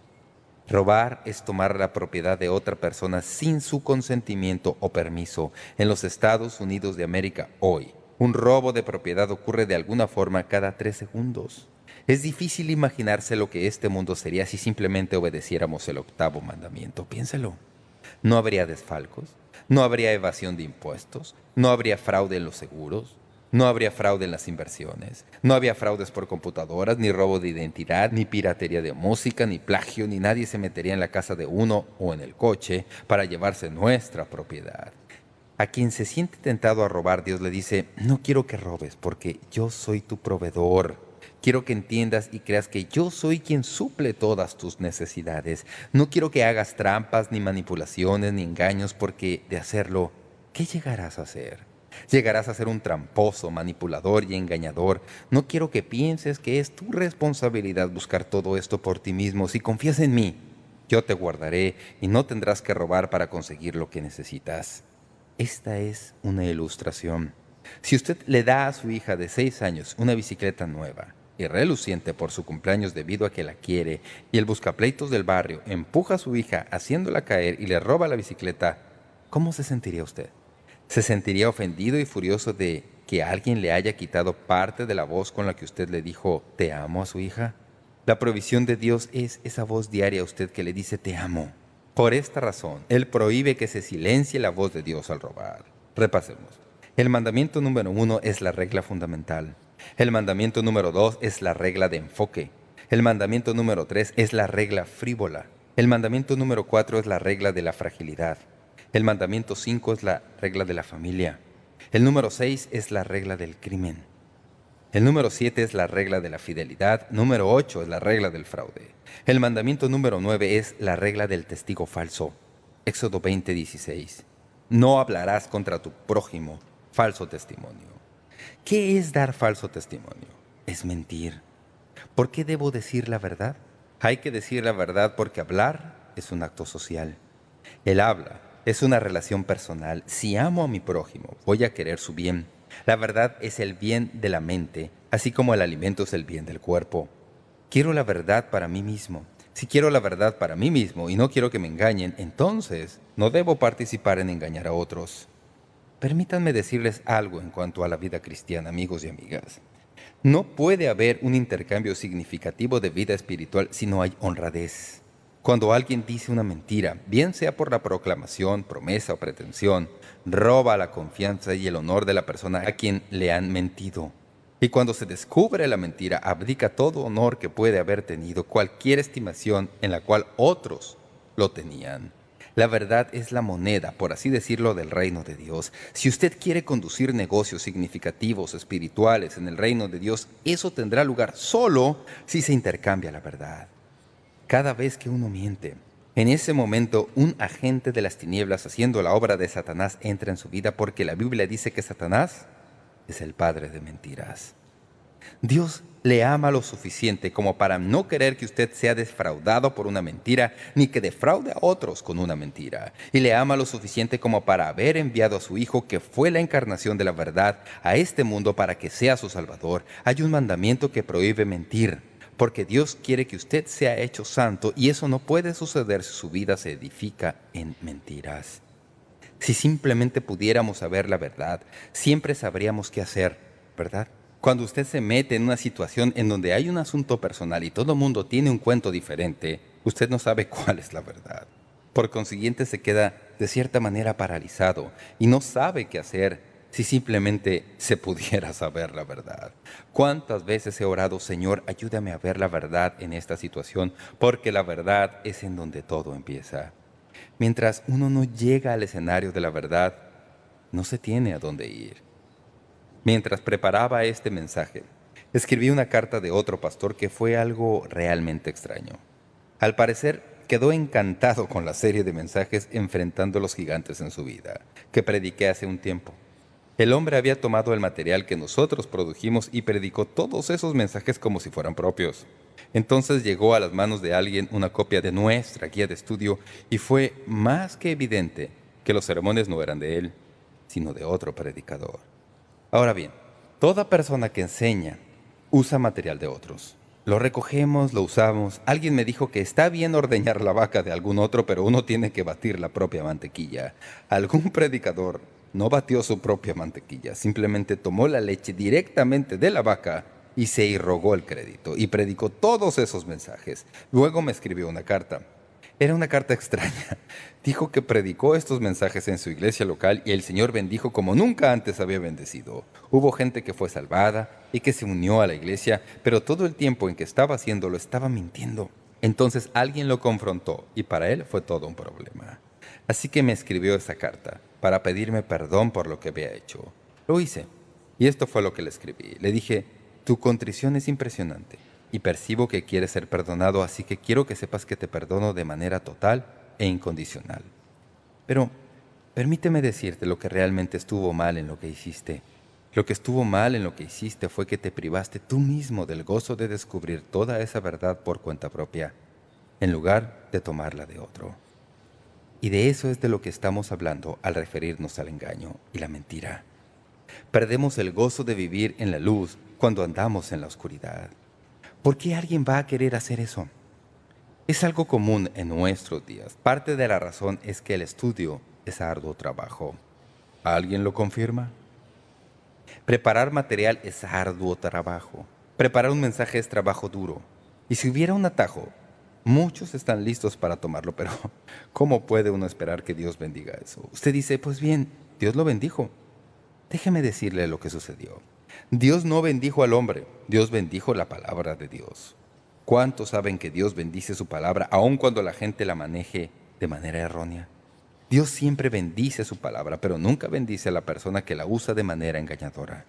Robar es tomar la propiedad de otra persona sin su consentimiento o permiso. En los Estados Unidos de América hoy, un robo de propiedad ocurre de alguna forma cada 3 segundos. Es difícil imaginarse lo que este mundo sería si simplemente obedeciéramos el 8º mandamiento. Piénselo. No habría desfalcos, no habría evasión de impuestos, no habría fraude en los seguros, no habría fraude en las inversiones, no habría fraudes por computadoras, ni robo de identidad, ni piratería de música, ni plagio, ni nadie se metería en la casa de uno o en el coche para llevarse nuestra propiedad. A quien se siente tentado a robar, Dios le dice, no quiero que robes porque yo soy tu proveedor. Quiero que entiendas y creas que yo soy quien suple todas tus necesidades. No quiero que hagas trampas, ni manipulaciones, ni engaños, porque de hacerlo, ¿qué llegarás a hacer? Llegarás a ser un tramposo, manipulador y engañador. No quiero que pienses que es tu responsabilidad buscar todo esto por ti mismo. Si confías en mí, yo te guardaré y no tendrás que robar para conseguir lo que necesitas. Esta es una ilustración. Si usted le da a su hija de 6 años una bicicleta nueva y reluciente por su cumpleaños debido a que la quiere, y el buscapleitos del barrio empuja a su hija haciéndola caer y le roba la bicicleta, ¿cómo se sentiría usted? ¿Se sentiría ofendido y furioso de que alguien le haya quitado parte de la voz con la que usted le dijo «te amo» a su hija? La provisión de Dios es esa voz diaria a usted que le dice «te amo». Por esta razón, Él prohíbe que se silencie la voz de Dios al robar. Repasemos. El mandamiento número 1 es la regla fundamental. El mandamiento número 2 es la regla de enfoque. El mandamiento número 3 es la regla frívola. El mandamiento número 4 es la regla de la fragilidad. El mandamiento 5 es la regla de la familia. El número 6 es la regla del crimen. El número 7 es la regla de la fidelidad. Número 8 es la regla del fraude. El mandamiento número 9 es la regla del testigo falso. Éxodo 20:16. No hablarás contra tu prójimo falso testimonio. ¿Qué es dar falso testimonio? Es mentir. ¿Por qué debo decir la verdad? Hay que decir la verdad porque hablar es un acto social. El habla es una relación personal. Si amo a mi prójimo, voy a querer su bien. La verdad es el bien de la mente, así como el alimento es el bien del cuerpo. Quiero la verdad para mí mismo. Si quiero la verdad para mí mismo y no quiero que me engañen, entonces no debo participar en engañar a otros. Permítanme decirles algo en cuanto a la vida cristiana, amigos y amigas. No puede haber un intercambio significativo de vida espiritual si no hay honradez. Cuando alguien dice una mentira, bien sea por la proclamación, promesa o pretensión, roba la confianza y el honor de la persona a quien le han mentido. Y cuando se descubre la mentira, abdica todo honor que puede haber tenido, cualquier estimación en la cual otros lo tenían. La verdad es la moneda, por así decirlo, del reino de Dios. Si usted quiere conducir negocios significativos, espirituales en el reino de Dios, eso tendrá lugar solo si se intercambia la verdad. Cada vez que uno miente, en ese momento un agente de las tinieblas haciendo la obra de Satanás entra en su vida, porque la Biblia dice que Satanás es el padre de mentiras. Dios le ama lo suficiente como para no querer que usted sea defraudado por una mentira, ni que defraude a otros con una mentira. Y le ama lo suficiente como para haber enviado a su Hijo, que fue la encarnación de la verdad, a este mundo para que sea su Salvador. Hay un mandamiento que prohíbe mentir, porque Dios quiere que usted sea hecho santo, y eso no puede suceder si su vida se edifica en mentiras. Si simplemente pudiéramos saber la verdad, siempre sabríamos qué hacer, ¿verdad? Cuando usted se mete en una situación en donde hay un asunto personal y todo el mundo tiene un cuento diferente, usted no sabe cuál es la verdad. Por consiguiente, se queda de cierta manera paralizado y no sabe qué hacer si simplemente se pudiera saber la verdad. ¿Cuántas veces he orado, Señor, ayúdame a ver la verdad en esta situación? Porque la verdad es en donde todo empieza. Mientras uno no llega al escenario de la verdad, no se tiene a dónde ir. Mientras preparaba este mensaje, escribí una carta de otro pastor que fue algo realmente extraño. Al parecer, quedó encantado con la serie de mensajes enfrentando los gigantes en su vida, que prediqué hace un tiempo. El hombre había tomado el material que nosotros produjimos y predicó todos esos mensajes como si fueran propios. Entonces llegó a las manos de alguien una copia de nuestra guía de estudio y fue más que evidente que los sermones no eran de él, sino de otro predicador. Ahora bien, toda persona que enseña usa material de otros. Lo recogemos, lo usamos. Alguien me dijo que está bien ordeñar la vaca de algún otro, pero uno tiene que batir la propia mantequilla. Algún predicador no batió su propia mantequilla, simplemente tomó la leche directamente de la vaca y se irrogó el crédito, y predicó todos esos mensajes. Luego me escribió una carta. Era una carta extraña. Dijo que predicó estos mensajes en su iglesia local y el Señor bendijo como nunca antes había bendecido. Hubo gente que fue salvada y que se unió a la iglesia, pero todo el tiempo en que estaba haciéndolo estaba mintiendo. Entonces alguien lo confrontó y para él fue todo un problema. Así que me escribió esa carta para pedirme perdón por lo que había hecho. Lo hice y esto fue lo que le escribí. Le dije: tu contrición es impresionante y percibo que quieres ser perdonado, así que quiero que sepas que te perdono de manera total e incondicional. Pero permíteme decirte lo que realmente estuvo mal en lo que hiciste. Lo que estuvo mal en lo que hiciste fue que te privaste tú mismo del gozo de descubrir toda esa verdad por cuenta propia, en lugar de tomarla de otro. Y de eso es de lo que estamos hablando al referirnos al engaño y la mentira. Perdemos el gozo de vivir en la luz cuando andamos en la oscuridad. ¿Por qué alguien va a querer hacer eso? Es algo común en nuestros días. Parte de la razón es que el estudio es arduo trabajo. ¿Alguien lo confirma? Preparar material es arduo trabajo. Preparar un mensaje es trabajo duro. Y si hubiera un atajo, muchos están listos para tomarlo, pero ¿cómo puede uno esperar que Dios bendiga eso? Usted dice: pues bien, Dios lo bendijo. Déjeme decirle lo que sucedió. Dios no bendijo al hombre, Dios bendijo la palabra de Dios. ¿Cuántos saben que Dios bendice su palabra aun cuando la gente la maneje de manera errónea? Dios siempre bendice su palabra, pero nunca bendice a la persona que la usa de manera engañadora.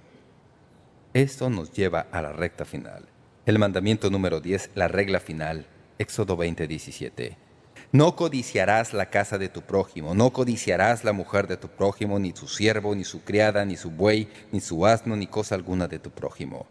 Esto nos lleva a la recta final. El mandamiento número 10, la regla final, Éxodo 20:17. No codiciarás la casa de tu prójimo, no codiciarás la mujer de tu prójimo, ni su siervo, ni su criada, ni su buey, ni su asno, ni cosa alguna de tu prójimo.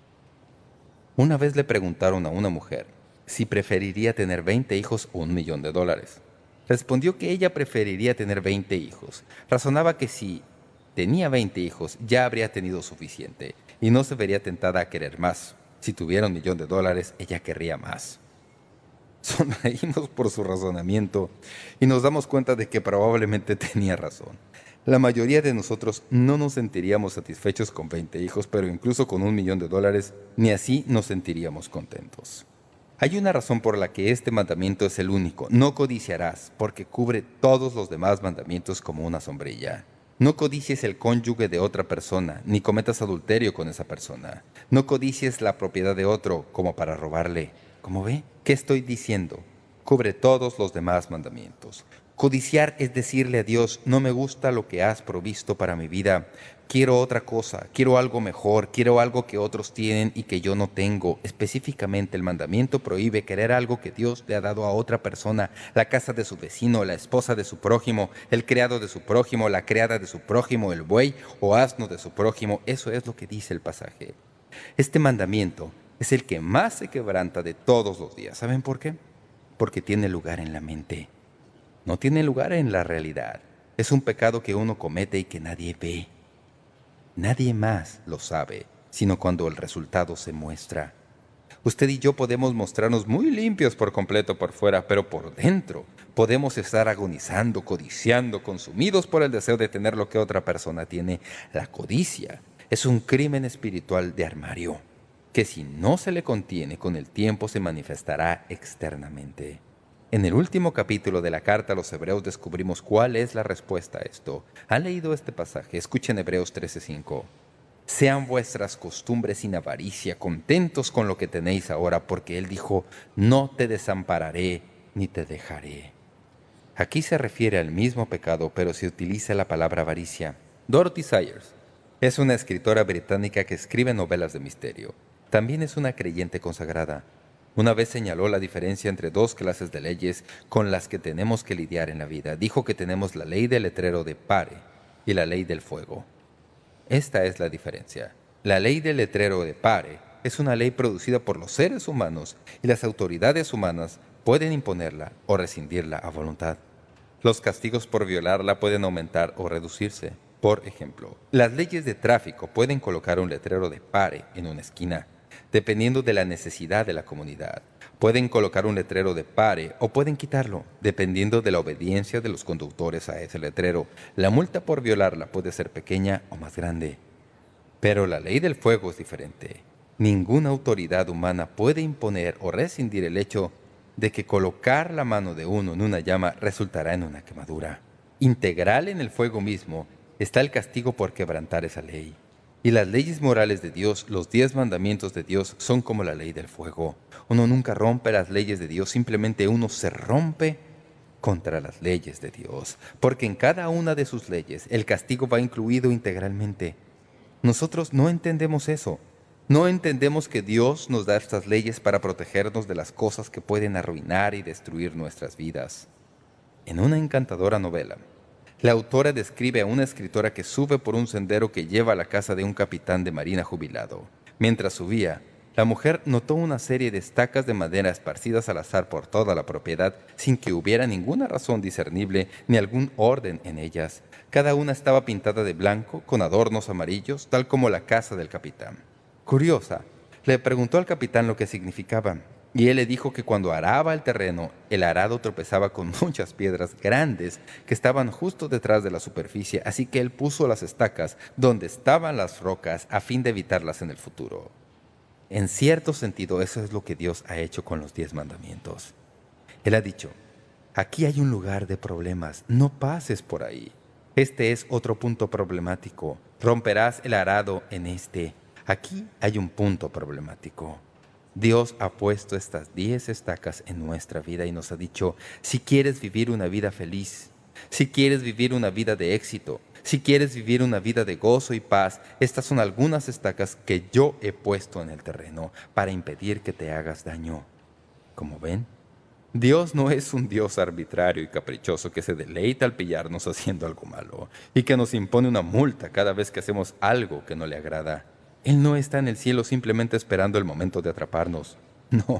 Una vez le preguntaron a una mujer si preferiría tener 20 hijos o $1.000.000. Respondió que ella preferiría tener 20 hijos. Razonaba que si tenía 20 hijos ya habría tenido suficiente y no se vería tentada a querer más. Si tuviera $1.000.000, ella querría más. Sonreímos por su razonamiento y nos damos cuenta de que probablemente tenía razón. La mayoría de nosotros no nos sentiríamos satisfechos con 20 hijos, pero incluso con $1.000.000 ni así nos sentiríamos contentos. Hay una razón por la que este mandamiento es el único. No codiciarás, porque cubre todos los demás mandamientos como una sombrilla. No codicies el cónyuge de otra persona, ni cometas adulterio con esa persona. No codicies la propiedad de otro como para robarle. ¿Cómo ve? ¿Qué estoy diciendo? Cubre todos los demás mandamientos. Codiciar es decirle a Dios: no me gusta lo que has provisto para mi vida, quiero otra cosa, quiero algo mejor, quiero algo que otros tienen y que yo no tengo. Específicamente, el mandamiento prohíbe querer algo que Dios le ha dado a otra persona: la casa de su vecino, la esposa de su prójimo, el criado de su prójimo, la criada de su prójimo, el buey o asno de su prójimo. Eso es lo que dice el pasaje. Este mandamiento es el que más se quebranta de todos los días. ¿Saben por qué? Porque tiene lugar en la mente. No tiene lugar en la realidad. Es un pecado que uno comete y que nadie ve. Nadie más lo sabe, sino cuando el resultado se muestra. Usted y yo podemos mostrarnos muy limpios por completo por fuera, pero por dentro podemos estar agonizando, codiciando, consumidos por el deseo de tener lo que otra persona tiene. La codicia es un crimen espiritual de armario, que si no se le contiene con el tiempo se manifestará externamente. En el último capítulo de la carta a los Hebreos descubrimos cuál es la respuesta a esto. ¿Han leído este pasaje? Escuchen Hebreos 13:5. Sean vuestras costumbres sin avaricia, contentos con lo que tenéis ahora, porque Él dijo, no te desampararé ni te dejaré. Aquí se refiere al mismo pecado, pero se utiliza la palabra avaricia. Dorothy Sayers es una escritora británica que escribe novelas de misterio. También es una creyente consagrada. Una vez señaló la diferencia entre dos clases de leyes con las que tenemos que lidiar en la vida. Dijo que tenemos la ley del letrero de pare y la ley del fuego. Esta es la diferencia. La ley del letrero de pare es una ley producida por los seres humanos y las autoridades humanas pueden imponerla o rescindirla a voluntad. Los castigos por violarla pueden aumentar o reducirse. Por ejemplo, las leyes de tráfico pueden colocar un letrero de pare en una esquina, dependiendo de la necesidad de la comunidad. Pueden colocar un letrero de pare o pueden quitarlo, dependiendo de la obediencia de los conductores a ese letrero. La multa por violarla puede ser pequeña o más grande. Pero la ley del fuego es diferente. Ninguna autoridad humana puede imponer o rescindir el hecho de que colocar la mano de uno en una llama resultará en una quemadura. Integral en el fuego mismo está el castigo por quebrantar esa ley. Y las leyes morales de Dios, los 10 mandamientos de Dios, son como la ley del fuego. Uno nunca rompe las leyes de Dios, simplemente uno se rompe contra las leyes de Dios. Porque en cada una de sus leyes el castigo va incluido integralmente. Nosotros no entendemos eso. No entendemos que Dios nos da estas leyes para protegernos de las cosas que pueden arruinar y destruir nuestras vidas. En una encantadora novela, la autora describe a una escritora que sube por un sendero que lleva a la casa de un capitán de marina jubilado. Mientras subía, la mujer notó una serie de estacas de madera esparcidas al azar por toda la propiedad, sin que hubiera ninguna razón discernible ni algún orden en ellas. Cada una estaba pintada de blanco, con adornos amarillos, tal como la casa del capitán. Curiosa, le preguntó al capitán lo que significaban. Y él le dijo que cuando araba el terreno, el arado tropezaba con muchas piedras grandes que estaban justo detrás de la superficie, así que él puso las estacas donde estaban las rocas a fin de evitarlas en el futuro. En cierto sentido, eso es lo que Dios ha hecho con los 10 mandamientos. Él ha dicho, aquí hay un lugar de problemas, no pases por ahí. Este es otro punto problemático. Romperás el arado en este. Aquí hay un punto problemático. Dios ha puesto estas 10 estacas en nuestra vida y nos ha dicho, si quieres vivir una vida feliz, si quieres vivir una vida de éxito, si quieres vivir una vida de gozo y paz, estas son algunas estacas que yo he puesto en el terreno para impedir que te hagas daño. Como ven, Dios no es un Dios arbitrario y caprichoso que se deleita al pillarnos haciendo algo malo y que nos impone una multa cada vez que hacemos algo que no le agrada. Él no está en el cielo simplemente esperando el momento de atraparnos. No,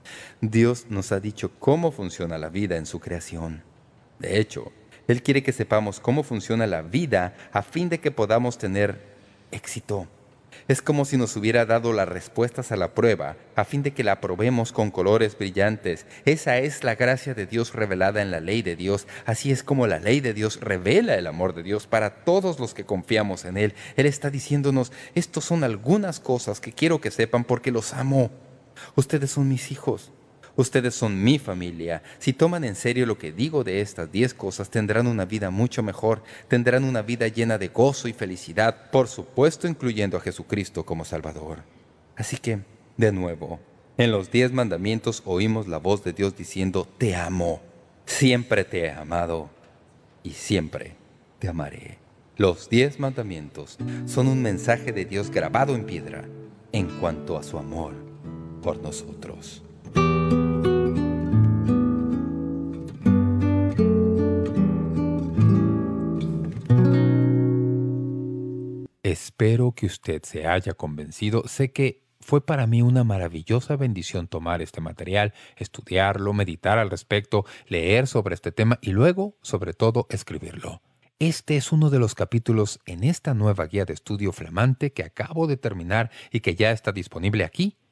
Dios nos ha dicho cómo funciona la vida en su creación. De hecho, Él quiere que sepamos cómo funciona la vida a fin de que podamos tener éxito. Es como si nos hubiera dado las respuestas a la prueba a fin de que la aprobemos con colores brillantes. Esa es la gracia de Dios revelada en la ley de Dios. Así es como la ley de Dios revela el amor de Dios para todos los que confiamos en Él. Él está diciéndonos, estos son algunas cosas que quiero que sepan porque los amo. Ustedes son mis hijos. Ustedes son mi familia. Si toman en serio lo que digo de estas 10 cosas, tendrán una vida mucho mejor. Tendrán una vida llena de gozo y felicidad, por supuesto incluyendo a Jesucristo como Salvador. Así que, de nuevo, en los 10 mandamientos oímos la voz de Dios diciendo, te amo, siempre te he amado y siempre te amaré. Los 10 mandamientos son un mensaje de Dios grabado en piedra en cuanto a su amor por nosotros. Espero que usted se haya convencido. Sé que fue para mí una maravillosa bendición tomar este material, estudiarlo, meditar al respecto, leer sobre este tema y luego, sobre todo, escribirlo. Este es uno de los capítulos en esta nueva guía de estudio flamante que acabo de terminar y que ya está disponible aquí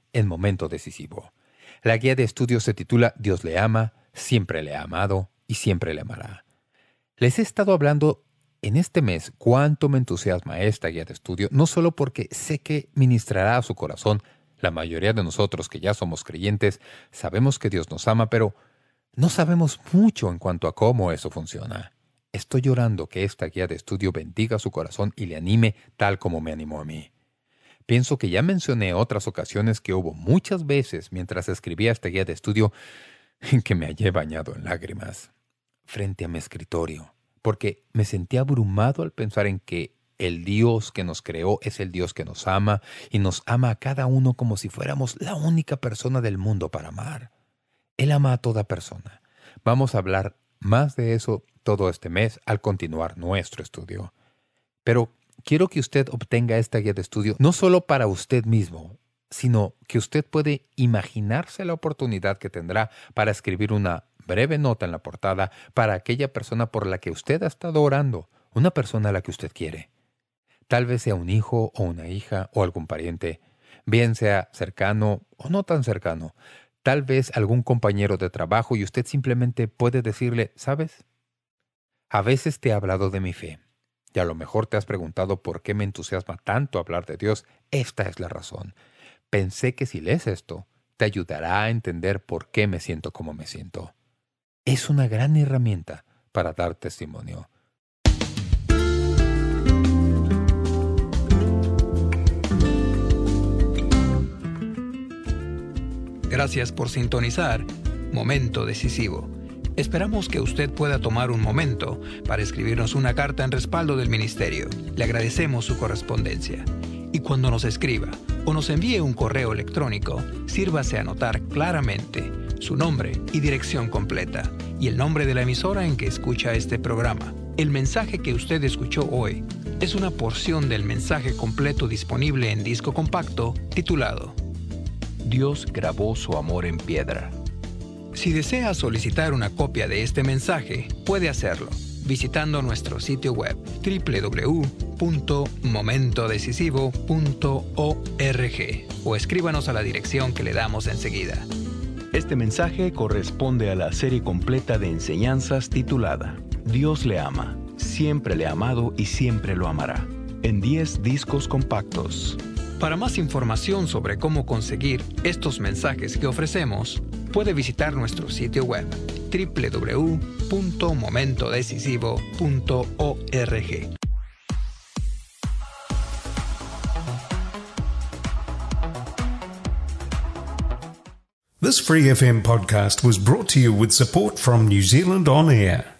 en Momento Decisivo. La guía de estudio se titula Dios le ama, siempre le ha amado y siempre le amará. Les he estado hablando en este mes cuánto me entusiasma esta guía de estudio, no solo porque sé que ministrará a su corazón. La mayoría de nosotros que ya somos creyentes sabemos que Dios nos ama, pero no sabemos mucho en cuanto a cómo eso funciona. Estoy orando que esta guía de estudio bendiga su corazón y le anime tal como me animó a mí. Pienso que ya mencioné otras ocasiones que hubo muchas veces mientras escribía esta guía de estudio en que me hallé bañado en lágrimas frente a mi escritorio, porque me sentí abrumado al pensar en que el Dios que nos creó es el Dios que nos ama y nos ama a cada uno como si fuéramos la única persona del mundo para amar. Él ama a toda persona. Vamos a hablar más de eso todo este mes al continuar nuestro estudio. Pero quiero que usted obtenga esta guía de estudio no solo para usted mismo, sino que usted puede imaginarse la oportunidad que tendrá para escribir una breve nota en la portada para aquella persona por la que usted ha estado orando, una persona a la que usted quiere. Tal vez sea un hijo o una hija o algún pariente, bien sea cercano o no tan cercano. Tal vez algún compañero de trabajo y usted simplemente puede decirle, ¿sabes? A veces te he hablado de mi fe y a lo mejor te has preguntado por qué me entusiasma tanto hablar de Dios. Esta es la razón. Pensé que si lees esto, te ayudará a entender por qué me siento como me siento. Es una gran herramienta para dar testimonio. Gracias por sintonizar Momento Decisivo. Esperamos que usted pueda tomar un momento para escribirnos una carta en respaldo del ministerio. Le agradecemos su correspondencia. Y cuando nos escriba o nos envíe un correo electrónico, sírvase a anotar claramente su nombre y dirección completa y el nombre de la emisora en que escucha este programa. El mensaje que usted escuchó hoy es una porción del mensaje completo disponible en disco compacto titulado Dios grabó su amor en piedra. Si desea solicitar una copia de este mensaje, puede hacerlo visitando nuestro sitio web www.momentodecisivo.org o escríbanos a la dirección que le damos enseguida. Este mensaje corresponde a la serie completa de enseñanzas titulada Dios le ama, siempre le ha amado y siempre lo amará, en 10 discos compactos. Para más información sobre cómo conseguir estos mensajes que ofrecemos, puede visitar nuestro sitio web www.momentodecisivo.org. This Free FM podcast was brought to you with support from New Zealand On Air.